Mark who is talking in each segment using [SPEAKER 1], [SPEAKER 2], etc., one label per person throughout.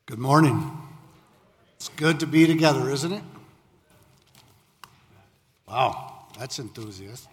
[SPEAKER 1] Good morning. It's good to be together, isn't it? Wow, that's enthusiastic.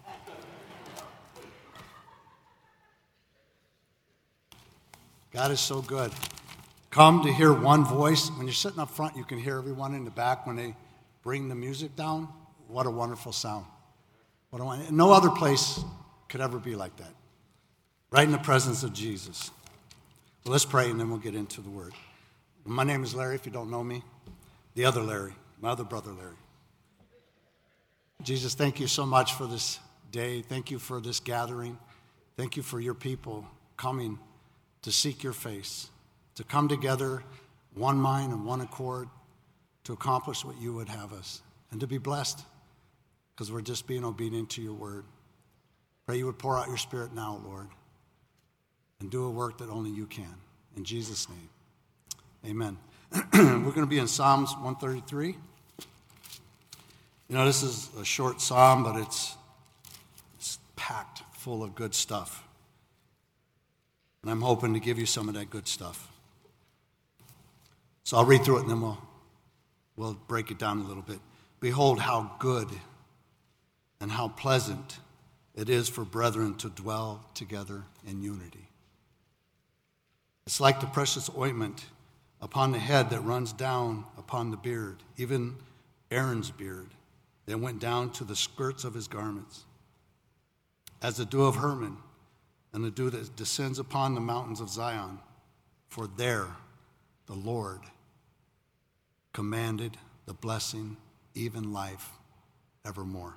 [SPEAKER 1] God is so good. Come to hear one voice. When you're sitting up front, you can hear everyone in the back when they bring the music down. What a wonderful sound. No other place could ever be like that. Right in the presence of Jesus. Well, let's pray and then we'll get into the Word. My name is Larry, if you don't know me. The other Larry, my other brother Larry. Jesus, thank you so much for this day. Thank you for this gathering. Thank you for your people coming to seek your face, to come together, one mind and one accord, to accomplish what you would have us, and to be blessed because we're just being obedient to your word. Pray you would pour out your Spirit now, Lord, and do a work that only you can. In Jesus' name. Amen. We're going to be in Psalms 133. You know, this is a short psalm, but it's packed full of good stuff. And I'm hoping to give you some of that good stuff. So I'll read through it and then we'll break it down a little bit. Behold, how good and how pleasant it is for brethren to dwell together in unity. It's like the precious ointment upon the head that runs down upon the beard, even Aaron's beard, that went down to the skirts of his garments, as the dew of Hermon and the dew that descends upon the mountains of Zion. For there the Lord commanded the blessing, even life evermore.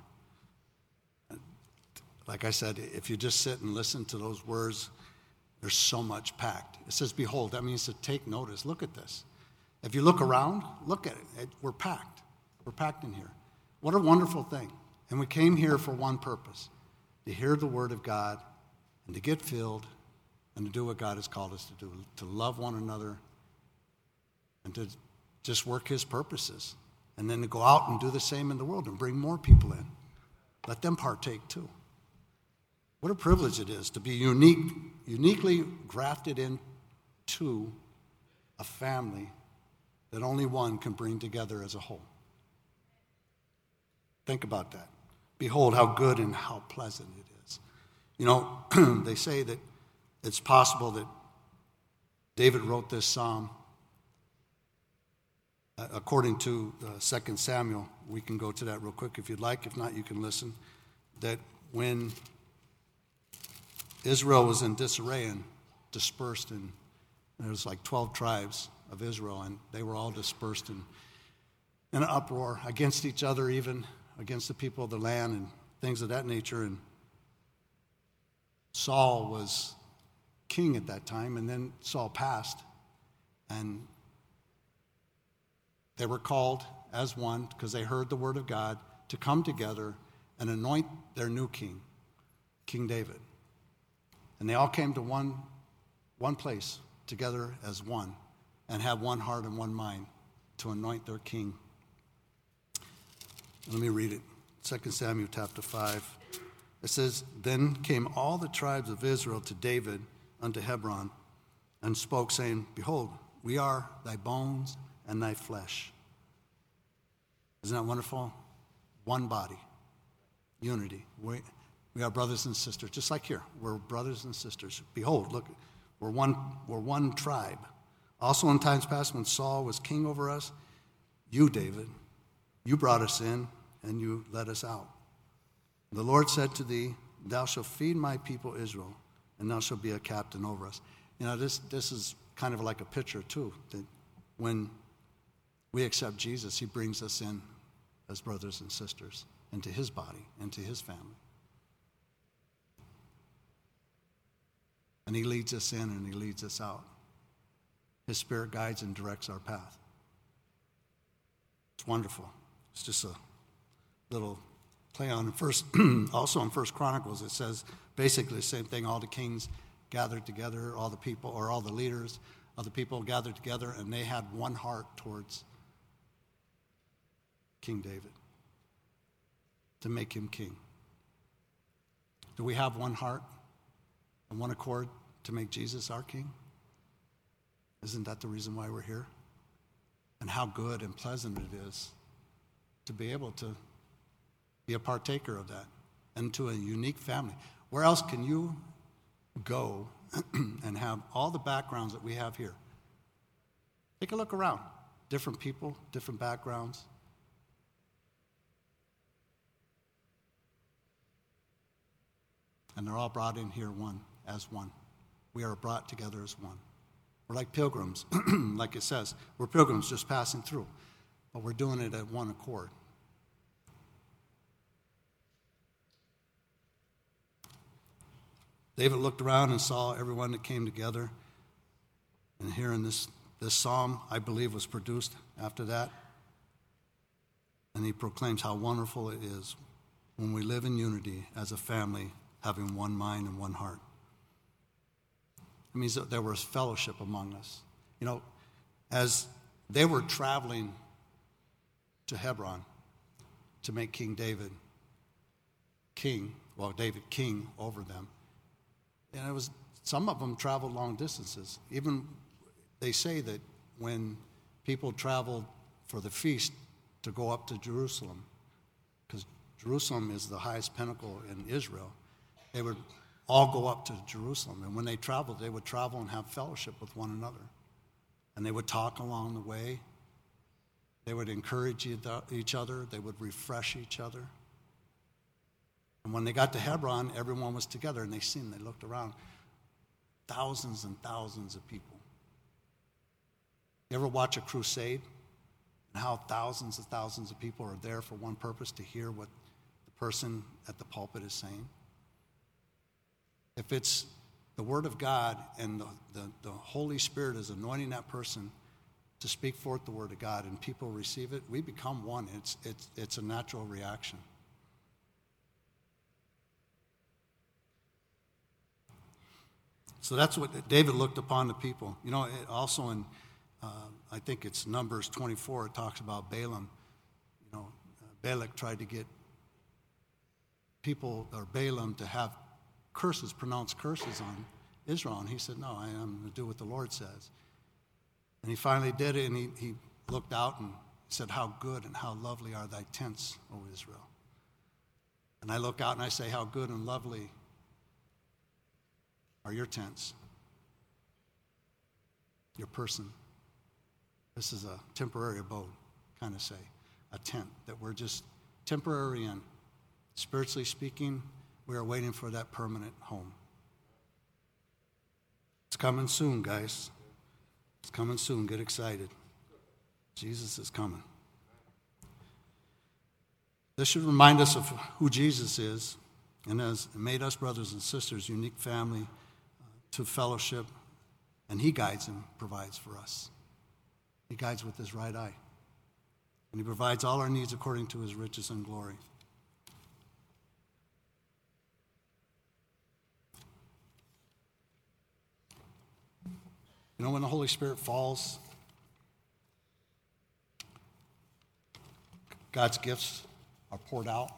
[SPEAKER 1] Like I said, if you just sit and listen to those words, there's so much packed. It says, behold, that means to take notice. Look at this. If you look around, look at it. We're packed. We're packed in here. What a wonderful thing. And we came here for one purpose, to hear the word of God and to get filled and to do what God has called us to do, to love one another and to just work his purposes. And then to go out and do the same in the world and bring more people in. Let them partake too. What a privilege it is to be uniquely grafted into a family that only one can bring together as a whole. Think about that. Behold, how good and how pleasant it is. You know, they say that it's possible that David wrote this psalm according to 2 Samuel. We can go to that real quick if you'd like. If not, you can listen. That when Israel was in disarray and dispersed, and there was like 12 tribes of Israel, and they were all dispersed in an uproar against each other, even against the people of the land and things of that nature. And Saul was king at that time, and then Saul passed, and they were called as one because they heard the word of God to come together and anoint their new king, King David. And they all came to one place together as one and have one heart and one mind to anoint their king. Let me read it. 2 Samuel chapter 5. It says, Then came all the tribes of Israel to David unto Hebron and spoke, saying, Behold, we are thy bones and thy flesh. Isn't that wonderful? One body, unity. We are brothers and sisters, just like here. We're brothers and sisters. Behold, look, we're one tribe. Also in times past when Saul was king over us, you, David, you brought us in and you led us out. The Lord said to thee, Thou shalt feed my people Israel, and thou shalt be a captain over us. You know, this is kind of like a picture too, that when we accept Jesus, he brings us in as brothers and sisters into his body, into his family. And he leads us in and he leads us out. His Spirit guides and directs our path. It's wonderful. It's just a little play on also in 1 Chronicles, it says basically the same thing. All the kings gathered together, all the people, or all the leaders of the people gathered together, and they had one heart towards King David, to make him king. Do we have one heart and one accord to make Jesus our king? Isn't that the reason why we're here? and how good and pleasant it is to be able to be a partaker of that and to a unique family. Where else can you go and have all the backgrounds that we have here? Take a look around. Different people, different backgrounds. And they're all brought in here as one. We are brought together as one. We're like pilgrims, like it says. We're pilgrims just passing through, but we're doing it at one accord. David looked around and saw everyone that came together. And here in this psalm, I believe, was produced after that. And he proclaims how wonderful it is when we live in unity as a family, having one mind and one heart. It means that there was fellowship among us. You know, as they were traveling to Hebron to make King David king over them, and it was some of them traveled long distances. Even they say that when people traveled for the feast to go up to Jerusalem, because Jerusalem is the highest pinnacle in Israel, they would all go up to Jerusalem. And when they traveled, they would travel and have fellowship with one another. And they would talk along the way. They would encourage each other. They would refresh each other. And when they got to Hebron, everyone was together, and they looked around. Thousands and thousands of people. You ever watch a crusade and how thousands and thousands of people are there for one purpose, to hear what the person at the pulpit is saying? If it's the Word of God and the Holy Spirit is anointing that person to speak forth the Word of God and people receive it, we become one. It's a natural reaction. So that's what David looked upon the people. You know, it also in, I think it's Numbers 24, it talks about Balaam. You know, Balak tried to get people, or Balaam, to have pronounced curses on Israel. And he said, no, I am going to do what the Lord says. And he finally did it, and he looked out and said, how good and how lovely are thy tents, O Israel. And I look out and I say, how good and lovely are your tents, your person. This is a temporary abode, kind of say, a tent that we're just temporary in. Spiritually speaking, we are waiting for that permanent home. It's coming soon, guys. It's coming soon. Get excited. Jesus is coming. This should remind us of who Jesus is, and has made us brothers and sisters, unique family, to fellowship, and he guides and provides for us. He guides with his right eye, and he provides all our needs according to his riches and glory. You know, when the Holy Spirit falls, God's gifts are poured out.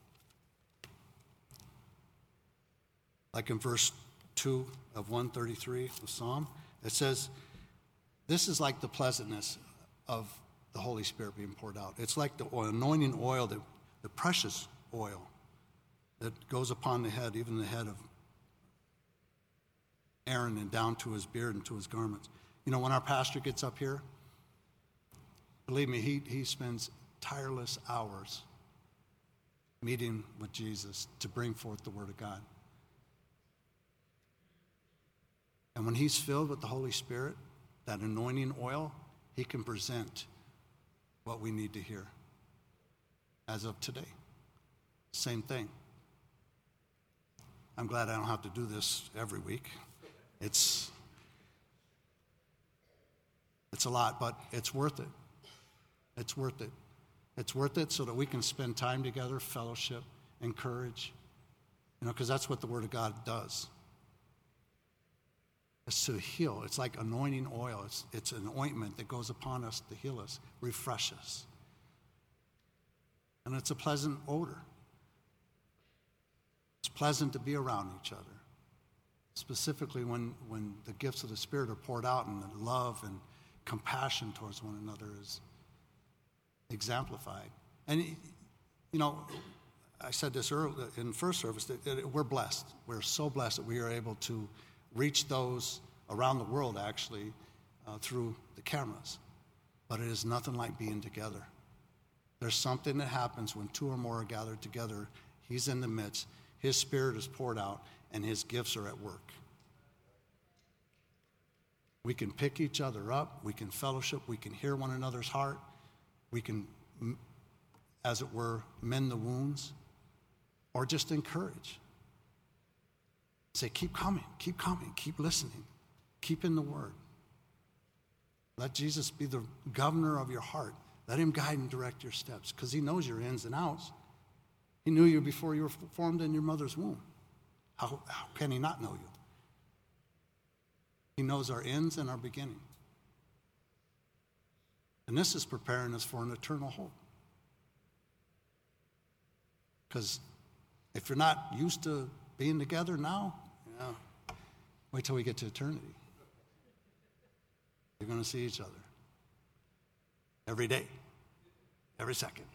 [SPEAKER 1] Like in verse 2 of 133, the Psalm, it says, this is like the pleasantness of the Holy Spirit being poured out. It's like the anointing oil, the precious oil that goes upon the head, even the head of Aaron, and down to his beard and to his garments. You know, when our pastor gets up here, believe me, he spends tireless hours meeting with Jesus to bring forth the Word of God. And when he's filled with the Holy Spirit, that anointing oil, he can present what we need to hear. As of today, same thing. I'm glad I don't have to do this every week. It's a lot, but it's worth it. It's worth it. It's worth it so that we can spend time together, fellowship, encourage. You know, because that's what the Word of God does. It's to heal. It's like anointing oil. It's an ointment that goes upon us to heal us, refresh us. And it's a pleasant odor. It's pleasant to be around each other. Specifically when the gifts of the Spirit are poured out, and the love and compassion towards one another is exemplified. And, I said this earlier in the first service, that we're blessed. We're so blessed that we are able to reach those around the world, actually, through the cameras. But it is nothing like being together. There's something that happens when two or more are gathered together. He's in the midst. His Spirit is poured out, and his gifts are at work. We can pick each other up. We can fellowship. We can hear one another's heart. We can, as it were, mend the wounds, or just encourage. Say, keep coming, keep listening, keep in the Word. Let Jesus be the governor of your heart. Let him guide and direct your steps, because he knows your ins and outs. He knew you before you were formed in your mother's womb. How can he not know you? He knows our ends and our beginning. And this is preparing us for an eternal hope. Because if you're not used to being together now, wait till we get to eternity. You're going to see each other every day, every second.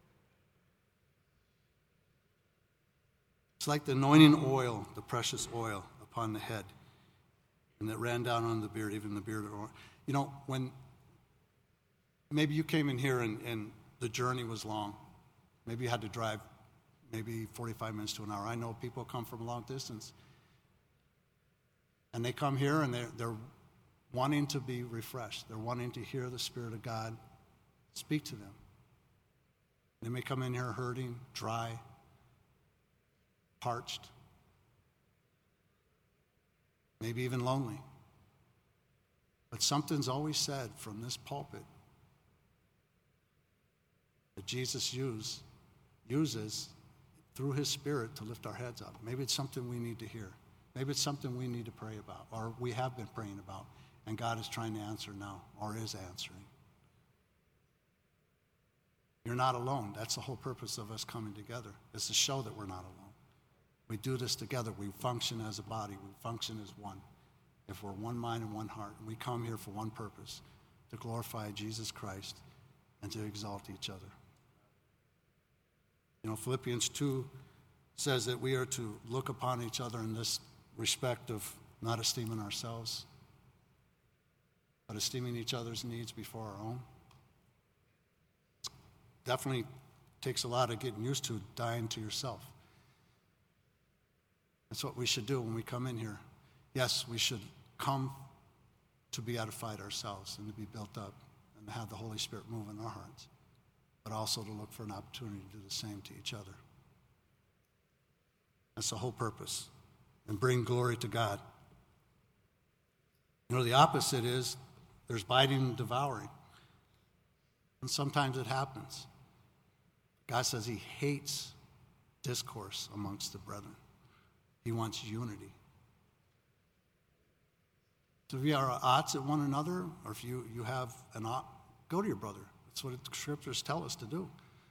[SPEAKER 1] It's like the anointing oil, the precious oil upon the head, and that ran down on the beard, even the beard. When maybe you came in here and the journey was long. Maybe you had to drive maybe 45 minutes to an hour. I know people come from a long distance. And they come here and they're wanting to be refreshed. They're wanting to hear the Spirit of God speak to them. They may come in here hurting, dry, parched, maybe even lonely. But something's always said from this pulpit that Jesus uses through his Spirit to lift our heads up. Maybe it's something we need to hear. Maybe it's something we need to pray about, or we have been praying about, and God is trying to answer now, or is answering. You're not alone. That's the whole purpose of us coming together, is to show that we're not alone. We do this together. We function as a body. We function as one. If we're one mind and one heart, and we come here for one purpose, to glorify Jesus Christ and to exalt each other. Philippians 2 says that we are to look upon each other in this respect of not esteeming ourselves, but esteeming each other's needs before our own. Definitely takes a lot of getting used to dying to yourself. That's what we should do when we come in here. Yes, we should come to be edified ourselves and to be built up and to have the Holy Spirit move in our hearts, but also to look for an opportunity to do the same to each other. That's the whole purpose, and bring glory to God. The opposite is there's biting and devouring. And sometimes it happens. God says he hates discourse amongst the brethren. He wants unity. So if you are at odds at one another, or if you have an ought, go to your brother. That's what the scriptures tell us to do.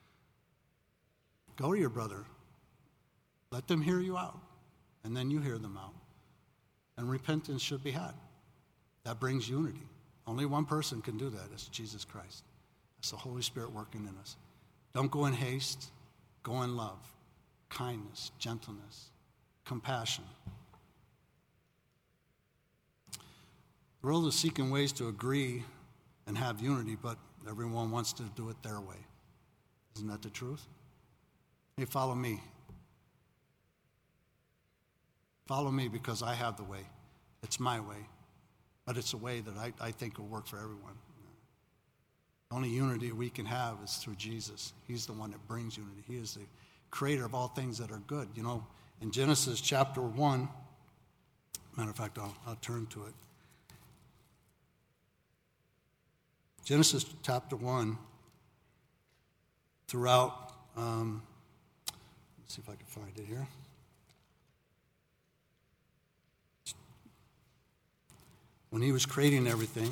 [SPEAKER 1] Go to your brother. Let them hear you out, and then you hear them out. And repentance should be had. That brings unity. Only one person can do that. It's Jesus Christ. It's the Holy Spirit working in us. Don't go in haste. Go in love, kindness, gentleness, compassion. The world is seeking ways to agree and have unity, but everyone wants to do it their way. Isn't that the truth? Hey, follow me. Follow me because I have the way. It's my way. But it's a way that I think will work for everyone. The only unity we can have is through Jesus. He's the one that brings unity. He is the creator of all things that are good. In Genesis chapter 1, matter of fact, I'll turn to it. Genesis chapter 1, throughout, let's see if I can find it here. When he was creating everything,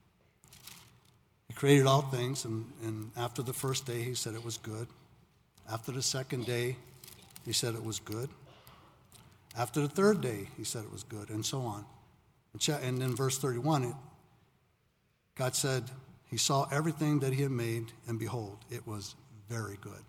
[SPEAKER 1] he created all things, and after the first day, he said it was good. After the second day, he said it was good. After the third day, he said it was good, and so on. And in verse 31, God said he saw everything that he had made, and behold, it was very good.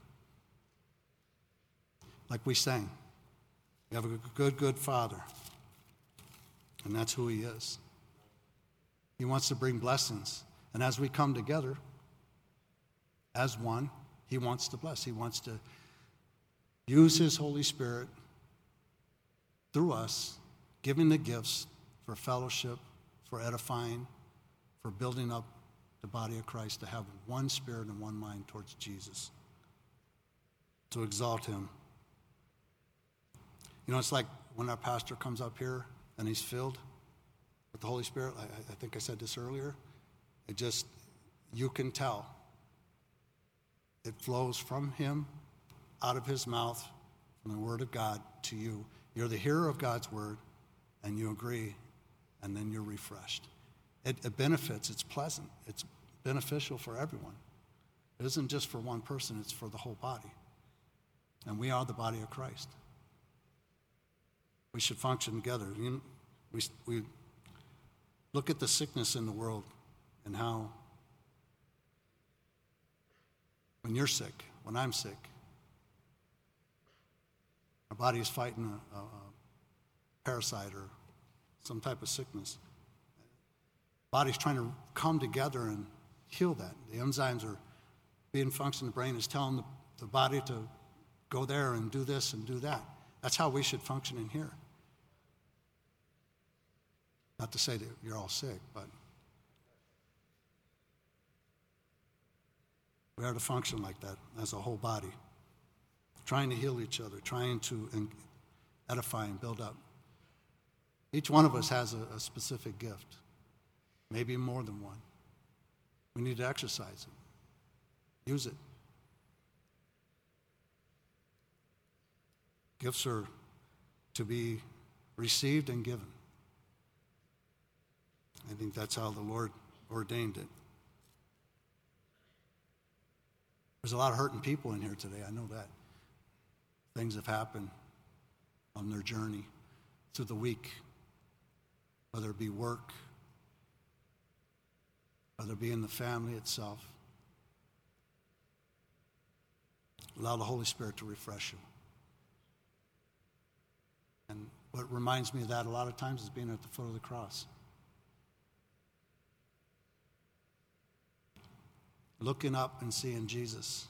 [SPEAKER 1] Like we sang, we have a good Father, and that's who he is. He wants to bring blessings. And as we come together as one, he wants to bless. He wants to use his Holy Spirit through us, giving the gifts for fellowship, for edifying, for building up the body of Christ, to have one spirit and one mind towards Jesus, to exalt him. You know, it's like when our pastor comes up here and he's filled with the Holy Spirit. I think I said this earlier. It just, you can tell. It flows from him, out of his mouth, from the Word of God to you. You're the hearer of God's Word, and you agree, and then you're refreshed. It benefits, it's pleasant, it's beneficial for everyone. It isn't just for one person, it's for the whole body. And we are the body of Christ. We should function together. We look at the sickness in the world and how when you're sick, when I'm sick, our body is fighting a parasite or some type of sickness. Body's trying to come together and heal that. The enzymes are being functioning. The brain is telling the body to go there and do this and do that. That's how we should function in here. Not to say that you're all sick, but we are to function like that as a whole body, trying to heal each other, trying to edify and build up. Each one of us has a specific gift, maybe more than one. We need to exercise it, use it. Gifts are to be received and given. I think that's how the Lord ordained it. There's a lot of hurting people in here today, I know that. Things have happened on their journey through the week, whether it be work, whether it be in the family itself. Allow the Holy Spirit to refresh you. And what reminds me of that a lot of times is being at the foot of the cross. Looking up and seeing Jesus,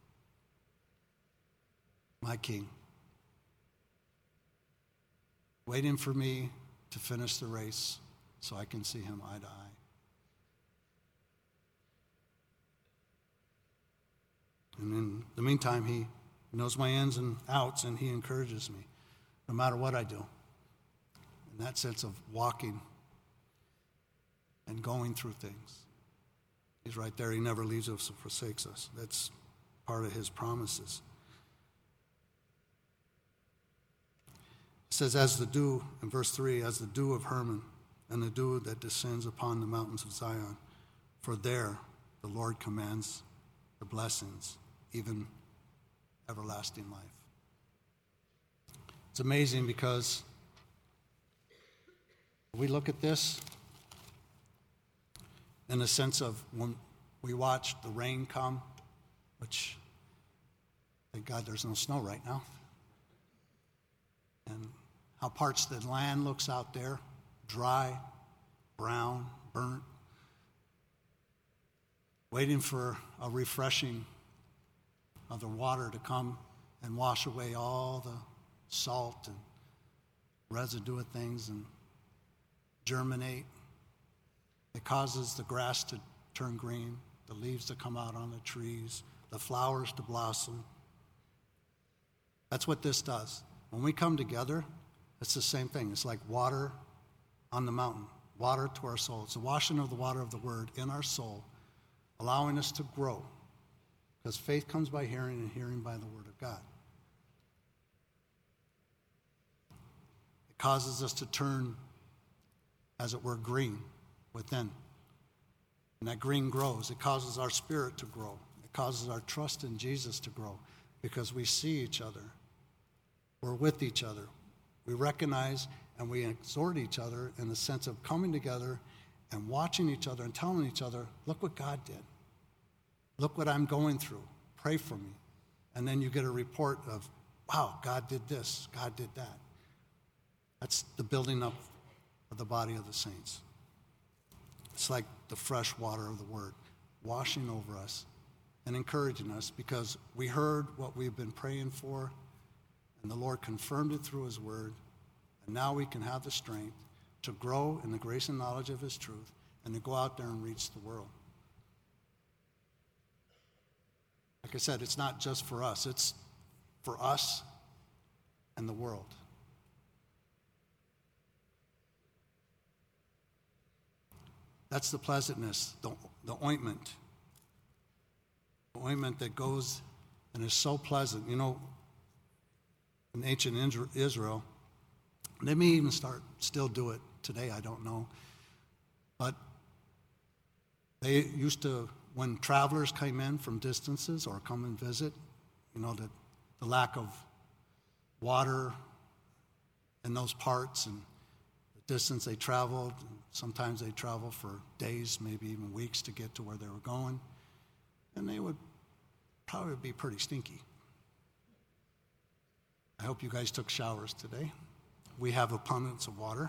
[SPEAKER 1] my King, waiting for me to finish the race so I can see him eye to eye. And in the meantime, he knows my ins and outs, and he encourages me no matter what I do. In that sense of walking and going through things. He's right there. He never leaves us or forsakes us. That's part of his promises. It says, as the dew, in verse 3, as the dew of Hermon and the dew that descends upon the mountains of Zion, for there the Lord commands the blessings, even everlasting life. It's amazing because we look at this in the sense of when we watch the rain come, which, thank God there's no snow right now, and how parts of the land looks out there, dry, brown, burnt, waiting for a refreshing of the water to come and wash away all the salt and residue of things and germinate. It causes the grass to turn green, the leaves to come out on the trees, the flowers to blossom. That's what this does. When we come together, it's the same thing. It's like water on the mountain, water to our soul. It's the washing of the water of the Word in our soul, allowing us to grow. Because faith comes by hearing, and hearing by the Word of God. It causes us to turn, as it were, green within. And that green grows. It causes our spirit to grow. It causes our trust in Jesus to grow because we see each other. We're with each other. We recognize and we exhort each other in the sense of coming together and watching each other and telling each other, look what God did. Look what I'm going through. Pray for me. And then you get a report of, wow, God did this, God did that. That's the building up of the body of the saints. It's like the fresh water of the Word, washing over us and encouraging us because we heard what we've been praying for, and the Lord confirmed it through His Word, and now we can have the strength to grow in the grace and knowledge of His truth and to go out there and reach the world. Like I said, it's not just for us. It's for us and the world. That's the pleasantness, the ointment. The ointment that goes and is so pleasant. You know, in ancient Israel, they may even still do it today, I don't know. But they used to, when travelers came in from distances or come and visit, you know, the lack of water in those parts and the distance they traveled, sometimes they traveled for days, maybe even weeks to get to where they were going, and they would probably be pretty stinky. I hope you guys took showers today. We have abundance of water.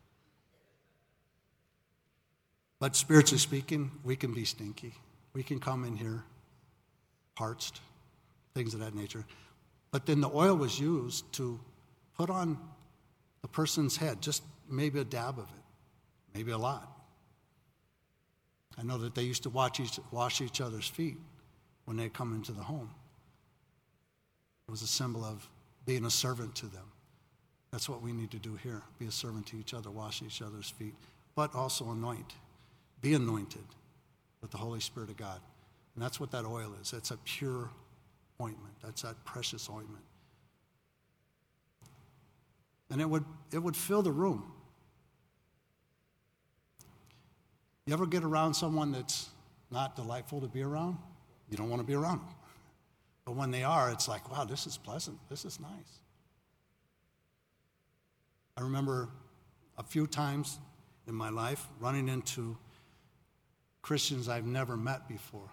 [SPEAKER 1] But spiritually speaking, we can be stinky. We can come in here parched, things of that nature. But then the oil was used to put on the person's head, just maybe a dab of it, maybe a lot. I know that they used to wash each other's feet when they come into the home. It was a symbol of being a servant to them. That's what we need to do here, be a servant to each other, wash each other's feet, but also anoint. Be anointed with the Holy Spirit of God. And that's what that oil is. It's a pure ointment. That's that precious ointment. And it would fill the room. You ever get around someone that's not delightful to be around? You don't want to be around them. But when they are, it's like, wow, this is pleasant. This is nice. I remember a few times in my life running into Christians I've never met before.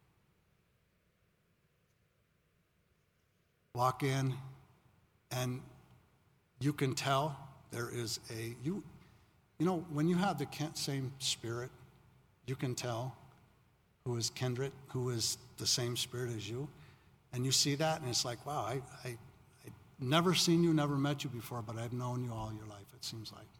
[SPEAKER 1] Walk in, and you can tell there is you know, when you have the same spirit, you can tell who is kindred, who is the same spirit as you. And you see that, and it's like, wow, I never seen you, never met you before, but I've known you all your life, it seems like.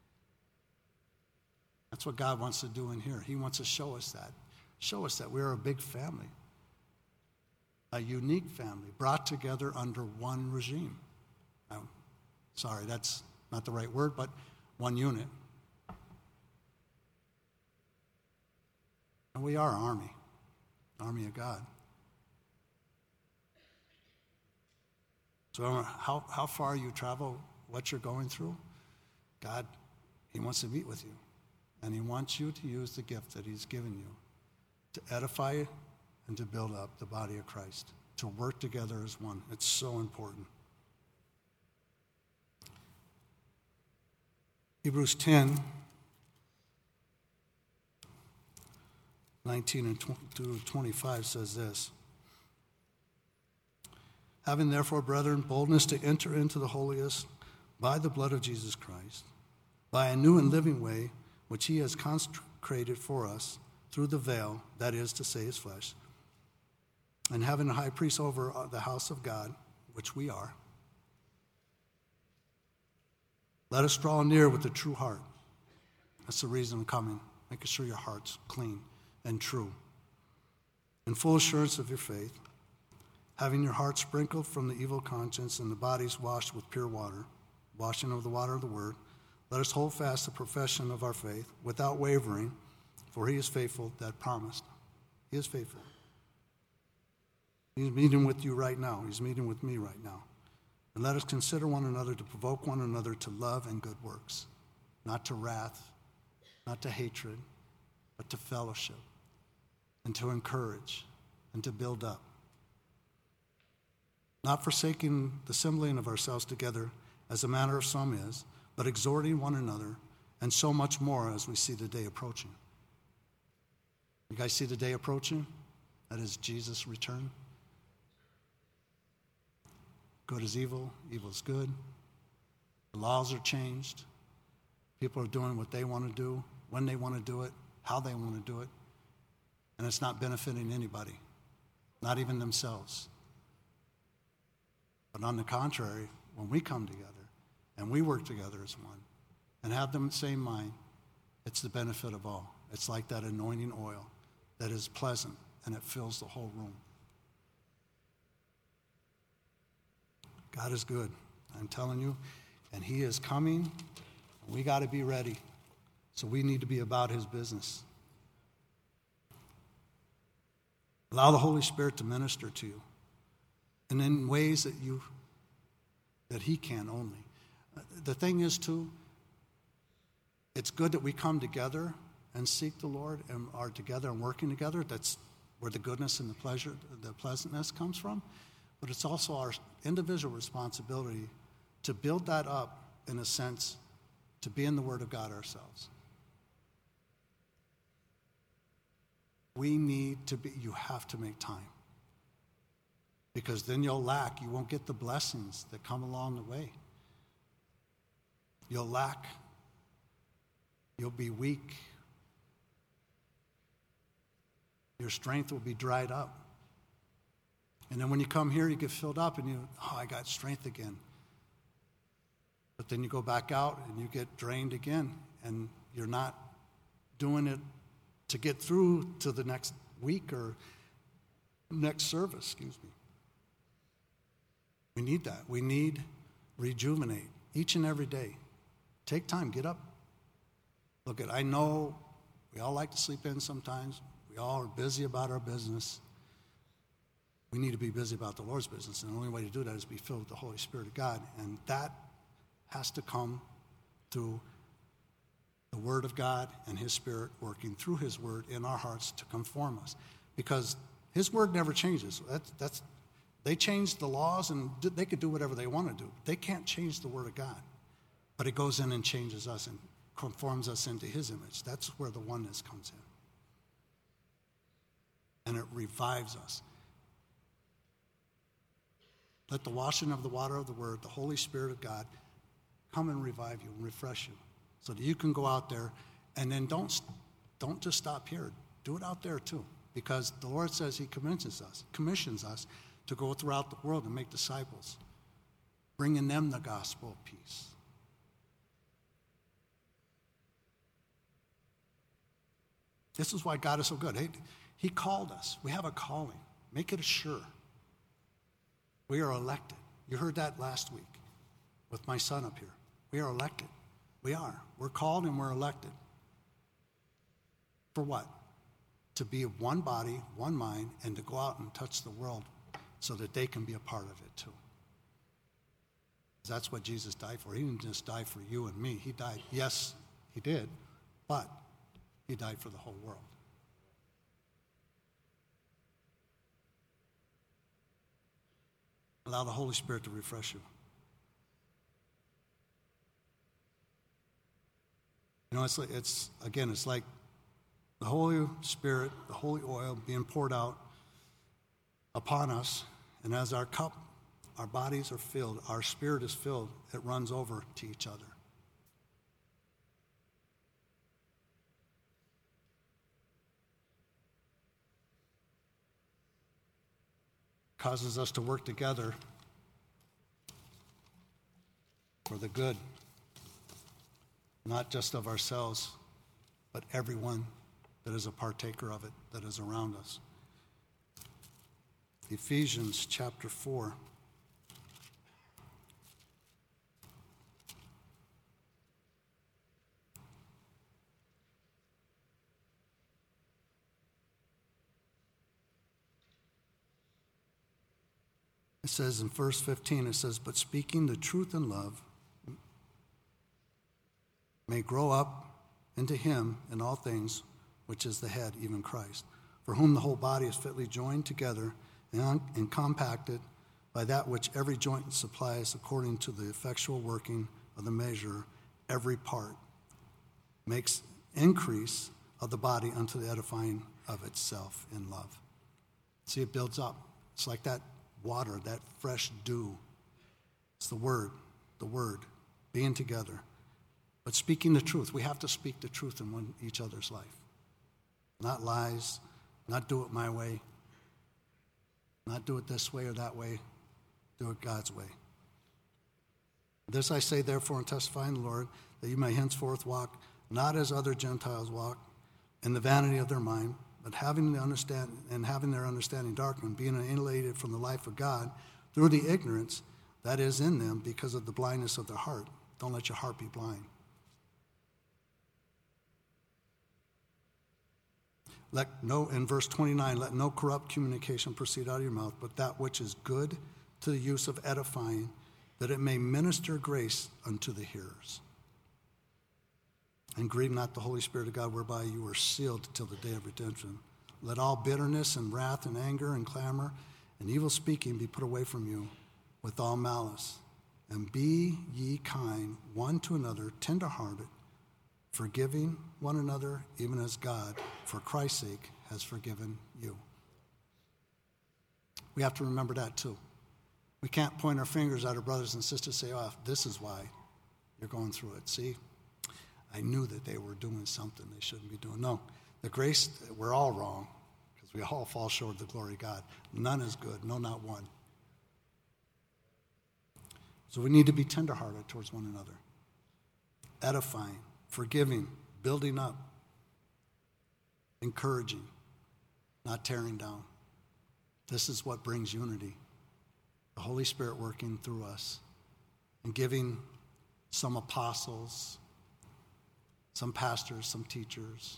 [SPEAKER 1] That's what God wants to do in here. He wants to show us that we're a big family, a unique family, brought together under one regime. Sorry, that's not the right word, but one unit. And we are an army of God. So how far you travel, what you're going through, God, He wants to meet with you. And He wants you to use the gift that He's given you to edify and to build up the body of Christ, to work together as one. It's so important. Hebrews 10, 19 and 25 says this. Having therefore, brethren, boldness to enter into the holiest by the blood of Jesus Christ, by a new and living way, which He has consecrated for us through the veil, that is to say, His flesh, and having a high priest over the house of God, which we are, let us draw near with a true heart. That's the reason I'm coming, making sure your heart's clean and true, in full assurance of your faith, having your heart sprinkled from the evil conscience and the bodies washed with pure water, washing of the water of the word. Let us hold fast the profession of our faith without wavering, for He is faithful that promised. He is faithful. He's meeting with you right now. He's meeting with me right now. And let us consider one another to provoke one another to love and good works, not to wrath, not to hatred, but to fellowship, and to encourage, and to build up. Not forsaking the assembling of ourselves together, as the manner of some is, but exhorting one another, and so much more as we see the day approaching. You guys see the day approaching? That is Jesus' return. Good is evil, evil is good. The laws are changed. People are doing what they want to do, when they want to do it, how they want to do it. And it's not benefiting anybody, not even themselves. But on the contrary, when we come together and we work together as one and have the same mind, it's the benefit of all. It's like that anointing oil that is pleasant and it fills the whole room. God is good, I'm telling you, and he is coming. We got to be ready. So we need to be about his business. Allow the Holy Spirit to minister to you, and in ways that he can only. The thing is, too, it's good that we come together and seek the Lord and are together and working together. That's where the goodness and the pleasure, the pleasantness comes from. But it's also our individual responsibility to build that up, in a sense, to be in the Word of God ourselves. We need to be, you have to make time. Because then you'll lack, you won't get the blessings that come along the way. You'll lack, you'll be weak, your strength will be dried up. And then when you come here, you get filled up and I got strength again. But then you go back out and you get drained again, and you're not doing it to get through to the next week or next service, We need that. We need rejuvenate each and every day. Take time, get up. Look, I know we all like to sleep in sometimes. We all are busy about our business. We need to be busy about the Lord's business, and the only way to do that is be filled with the Holy Spirit of God, and that has to come through the Word of God and his Spirit working through his Word in our hearts to conform us. Because his Word never changes. They changed the laws, and they could do whatever they want to do. They can't change the Word of God. But it goes in and changes us and conforms us into his image. That's where the oneness comes in. And it revives us. Let the washing of the water of the Word, the Holy Spirit of God, come and revive you and refresh you so that you can go out there, and then don't just stop here. Do it out there too, because the Lord says he commissions us to go throughout the world and make disciples, bringing them the gospel of peace. This is why God is so good. He called us. We have a calling. Make it sure. We are elected. You heard that last week with my son up here. We are elected. We are. We're called and we're elected. For what? To be of one body, one mind, and to go out and touch the world so that they can be a part of it too. That's what Jesus died for. He didn't just die for you and me. He died, yes, he did, but he died for the whole world. Allow the Holy Spirit to refresh you. You know, it's like the Holy Spirit, the holy oil being poured out upon us, and as our cup, our bodies are filled, our spirit is filled, it runs over to each other. Causes us to work together for the good, not just of ourselves, but everyone that is a partaker of it, that is around us. Ephesians chapter 4. It says in verse 15, it says, but speaking the truth in love may grow up into him in all things, which is the head, even Christ, for whom the whole body is fitly joined together and compacted by that which every joint supplies according to the effectual working of the measure, every part makes increase of the body unto the edifying of itself in love. See, it builds up. It's like that water, that fresh dew. It's the word, being together. But speaking the truth. We have to speak the truth in each other's life. Not lies, not do it my way, not do it this way or that way, do it God's way. This I say, therefore, and testify in the Lord, that you may henceforth walk not as other Gentiles walk, in the vanity of their mind, but having their understanding darkened, being alienated from the life of God through the ignorance that is in them because of the blindness of their heart. Don't let your heart be blind. In verse 29, let no corrupt communication proceed out of your mouth, but that which is good to the use of edifying, that it may minister grace unto the hearers. And grieve not the Holy Spirit of God, whereby you are sealed till the day of redemption. Let all bitterness and wrath and anger and clamor and evil speaking be put away from you with all malice. And be ye kind one to another, tenderhearted, forgiving one another, even as God, for Christ's sake, has forgiven you. We have to remember that too. We can't point our fingers at our brothers and sisters and say, oh, this is why you're going through it. See, I knew that they were doing something they shouldn't be doing. No, the grace, we're all wrong because we all fall short of the glory of God. None is good, no, not one. So we need to be tenderhearted towards one another, edifying, forgiving, building up, encouraging, not tearing down. This is what brings unity. The Holy Spirit working through us and giving some apostles, some pastors, some teachers,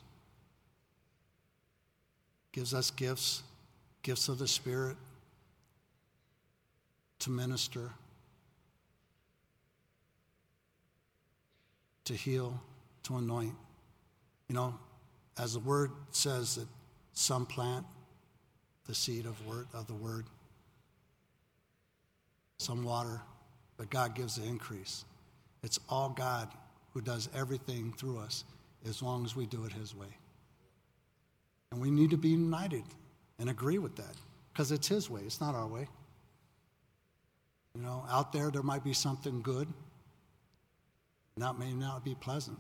[SPEAKER 1] gives us gifts of the Spirit to minister, to heal, to anoint. You know, as the word says that some plant the seed of the word, some water, but God gives the increase. It's all God who does everything through us as long as we do it his way. And we need to be united and agree with that because it's his way. It's not our way. You know, out there might be something good. That may not be pleasant.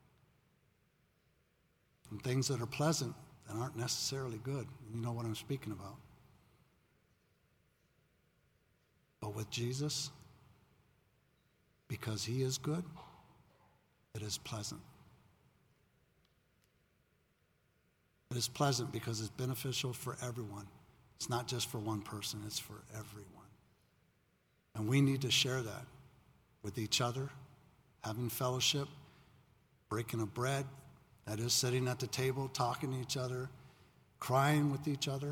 [SPEAKER 1] And things that are pleasant that aren't necessarily good. You know what I'm speaking about. But with Jesus, because he is good, it is pleasant. It is pleasant because it's beneficial for everyone. It's not just for one person, it's for everyone. And we need to share that with each other, having fellowship, breaking of bread, that is sitting at the table, talking to each other, crying with each other,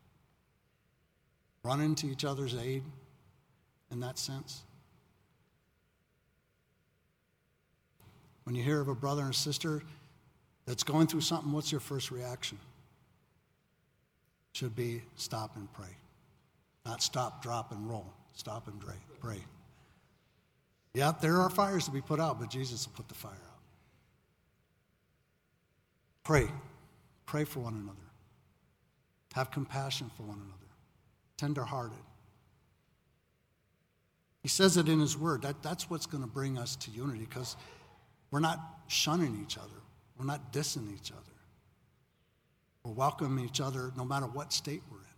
[SPEAKER 1] running to each other's aid in that sense. When you hear of a brother or sister that's going through something, what's your first reaction? Should be stop and pray. Not stop, drop, and roll. Stop and pray. Yeah, there are fires to be put out, but Jesus will put the fire out. Pray. Pray for one another. Have compassion for one another. Tender-hearted. He says it in his word. That's what's going to bring us to unity because we're not shunning each other. We're not dissing each other. We're welcoming each other no matter what state we're in.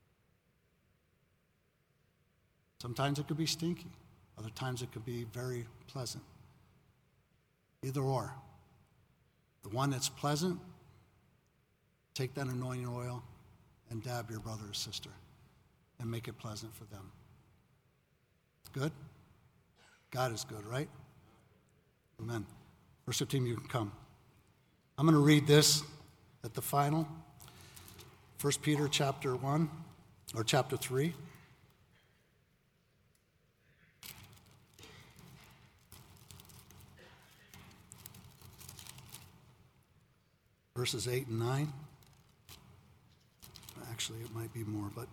[SPEAKER 1] Sometimes it could be stinky. Other times it could be very pleasant. Either or. The one that's pleasant, take that anointing oil and dab your brother or sister and make it pleasant for them. Good? God is good, right? Amen. Worship team, you can come. I'm going to read this at the final. 1 Peter chapter 1, or chapter 3. Verses 8 and 9. Actually, it might be more, but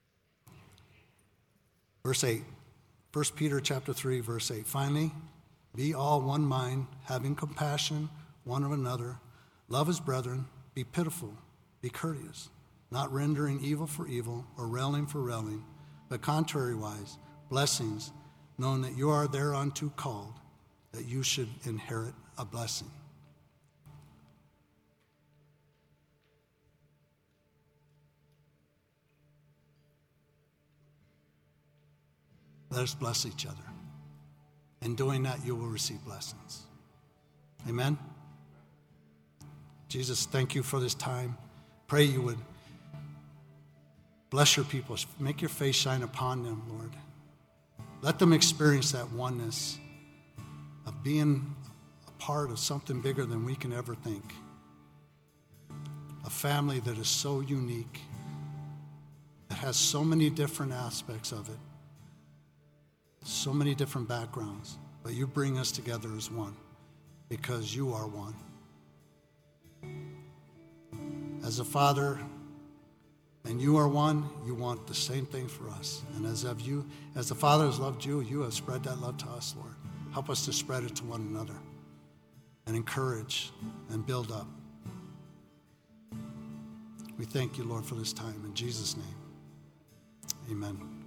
[SPEAKER 1] verse 8. 1 Peter chapter 3, verse 8. Finally, Be all one mind, having compassion one of another. Love as brethren. Be pitiful. Be courteous. Not rendering evil for evil or railing for railing, but contrariwise, blessings, knowing that you are thereunto called, that you should inherit a blessing. Let us bless each other. In doing that, you will receive blessings. Amen? Jesus, thank you for this time. Pray you would bless your people. Make your face shine upon them, Lord. Let them experience that oneness of being a part of something bigger than we can ever think. A family that is so unique, that has so many different aspects of it, so many different backgrounds, but you bring us together as one because you are one. As a Father, and you are one, you want the same thing for us. And as the Father has loved you, you have spread that love to us, Lord. Help us to spread it to one another and encourage and build up. We thank you, Lord, for this time. In Jesus' name, amen.